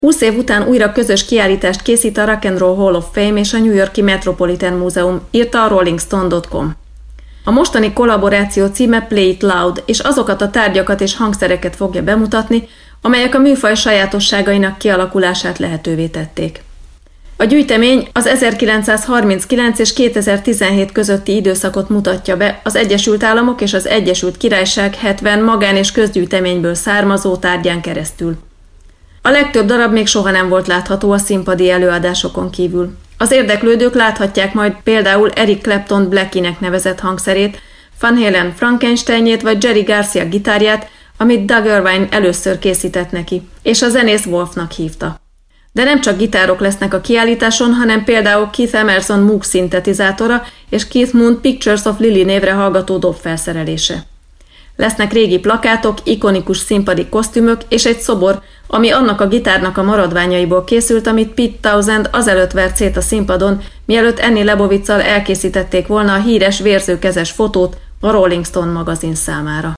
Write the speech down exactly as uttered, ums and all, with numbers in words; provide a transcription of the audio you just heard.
húsz év után újra közös kiállítást készít a Rock and Roll Hall of Fame és a New York-i Metropolitan Múzeum, írta a rolling stone pont com. A mostani kollaboráció címe Play It Loud, és azokat a tárgyakat és hangszereket fogja bemutatni, amelyek a műfaj sajátosságainak kialakulását lehetővé tették. A gyűjtemény az ezerkilencszázharminckilenc és kétezer-tizenhét közötti időszakot mutatja be az Egyesült Államok és az Egyesült Királyság hetven magán- és közgyűjteményből származó tárgyán keresztül. A legtöbb darab még soha nem volt látható a színpadi előadásokon kívül. Az érdeklődők láthatják majd például Eric Clapton Blackie-nek nevezett hangszerét, Van Halen Frankensteinjét vagy Jerry Garcia gitárját, amit Doug Irvine először készített neki, és a zenész Wolfnak hívta. De nem csak gitárok lesznek a kiállításon, hanem például Keith Emerson Moog szintetizátora és Keith Moon Pictures of Lily névre hallgató dobfelszerelése. Lesznek régi plakátok, ikonikus színpadi kosztümök és egy szobor, ami annak a gitárnak a maradványaiból készült, amit Pete Townshend azelőtt vert szét a színpadon, mielőtt Annie Leibovitzal elkészítették volna a híres vérzőkezes fotót a Rolling Stone magazin számára.